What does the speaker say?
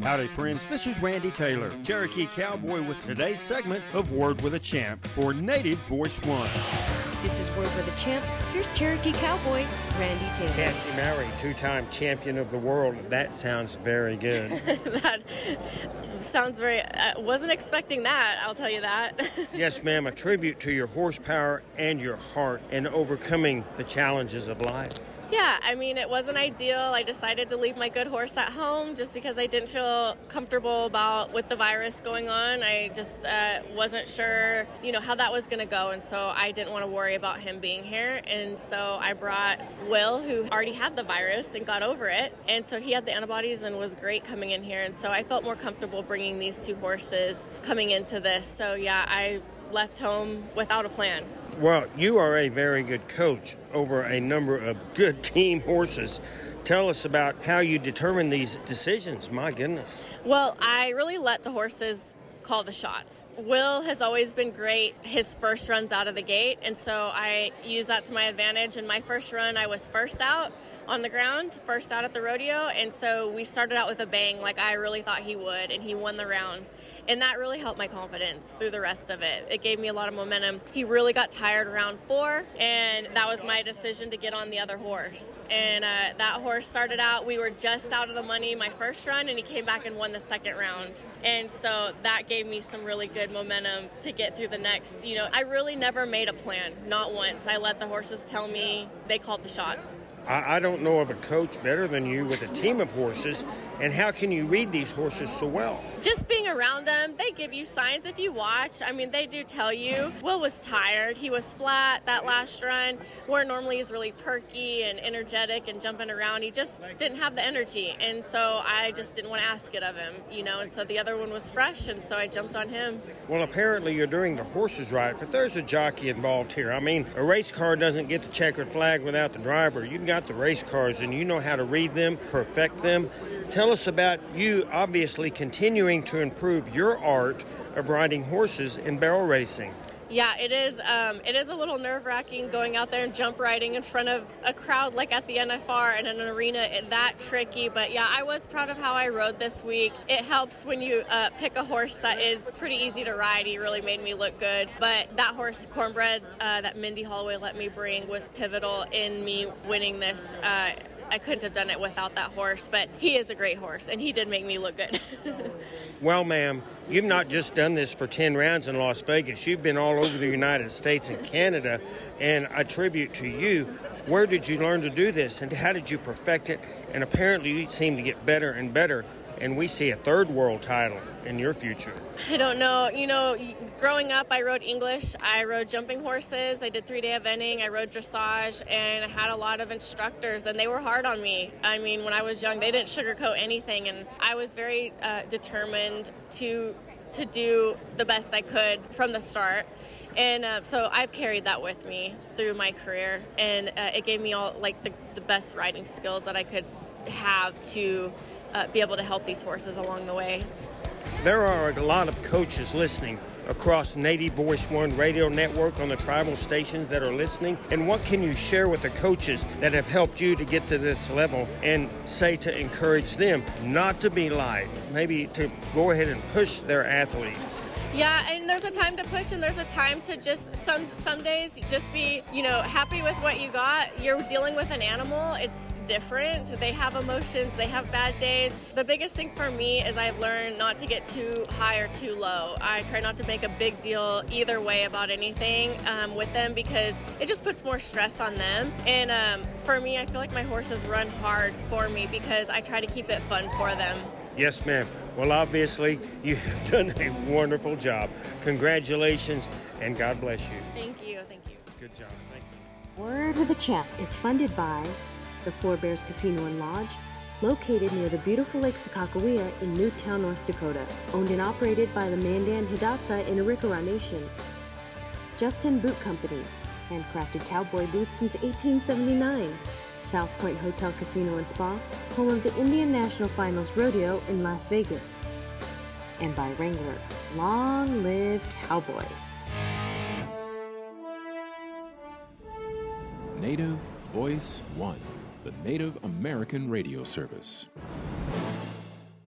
Howdy, friends. This is Randy Taylor, Cherokee Cowboy, with today's segment of Word with a Champ for Native Voice One. This is Word with a Champ. Here's Cherokee Cowboy, Randy Taylor. Cassie Mowry, two-time champion of the world. That sounds very good. That sounds very... I wasn't expecting that, I'll tell you that. Yes, ma'am. A tribute to your horsepower and your heart in overcoming the challenges of life. Yeah, I mean, it wasn't ideal. I decided to leave my good horse at home just because I didn't feel comfortable with the virus going on. I just wasn't sure, how that was going to go. And so I didn't want to worry about him being here. And so I brought Will, who already had the virus and got over it. And so he had the antibodies and was great coming in here. And so I felt more comfortable bringing these two horses coming into this. So, yeah, I left home without a plan. Well, you are a very good coach over a number of good team horses. Tell us about how you determine these decisions. My goodness. Well, I really let the horses call the shots. Will has always been great. His first run's out of the gate, and so I use that to my advantage. In my first run, I was first out on the ground, first out at the rodeo, and so we started out with a bang like I really thought he would, and he won the round. And that really helped my confidence through the rest of it. It gave me a lot of momentum. He really got tired around 4, and that was my decision to get on the other horse. And that horse started out, we were just out of the money my first run, and he came back and won the second round. And so that gave me some really good momentum to get through the next. I really never made a plan, not once. I let the horses tell me, they called the shots. I don't know of a coach better than you with a team of horses. And how can you read these horses so well? Just being around them, they give you signs if you watch. I mean, they do tell you. Will was tired. He was flat that last run, where normally he's really perky and energetic and jumping around. He just didn't have the energy. And so I just didn't want to ask it of him, and so the other one was fresh, and so I jumped on him. Well, apparently you're doing the horses right, but there's a jockey involved here. I mean, a race car doesn't get the checkered flag without the driver. You've got the race cars, and you know how to read them, perfect them. Tell us about you obviously continuing to improve your art of riding horses in barrel racing. Yeah, it is a little nerve-wracking going out there and jump riding in front of a crowd like at the NFR and in an arena. That tricky, but yeah, I was proud of how I rode this week. It helps when you pick a horse that is pretty easy to ride. He really made me look good. But that horse, Cornbread, that Mindy Holloway let me bring, was pivotal in me winning this. I couldn't have done it without that horse, but he is a great horse, and he did make me look good. Well, ma'am, you've not just done this for 10 rounds in Las Vegas. You've been all over the United States and Canada, and a tribute to you. Where did you learn to do this, and how did you perfect it? And apparently you seem to get better and better, and we see a third world title in your future. I don't know. Growing up, I rode English. I rode jumping horses. I did 3-day eventing. I rode dressage, and I had a lot of instructors, and they were hard on me. I mean, when I was young, they didn't sugarcoat anything, and I was very determined to do the best I could from the start. And so I've carried that with me through my career, and it gave me all the best riding skills that I could have to be able to help these horses along the way. There are a lot of coaches listening across Native Voice One radio network on the tribal stations that are listening. And what can you share with the coaches that have helped you to get to this level and say to encourage them not to be light, maybe to go ahead and push their athletes? Yeah, and there's a time to push and there's a time to just, some days, just be, happy with what you got. You're dealing with an animal. It's different. They have emotions. They have bad days. The biggest thing for me is I've learned not to get too high or too low. I try not to make a big deal either way about anything with them, because it just puts more stress on them. And for me, I feel like my horses run hard for me because I try to keep it fun for them. Yes, ma'am. Well, obviously, you have done a wonderful job. Congratulations, and God bless you. Thank you. Good job. Thank you. Word with a Champ is funded by the Four Bears Casino and Lodge, located near the beautiful Lake Sakakawea in Newtown, North Dakota, owned and operated by the Mandan Hidatsa in Arikara Nation. Justin Boot Company, handcrafted cowboy boots since 1879. South Point Hotel Casino and Spa, home of the Indian National Finals Rodeo in Las Vegas. And by Wrangler, long live cowboys. Native Voice One, the Native American radio service.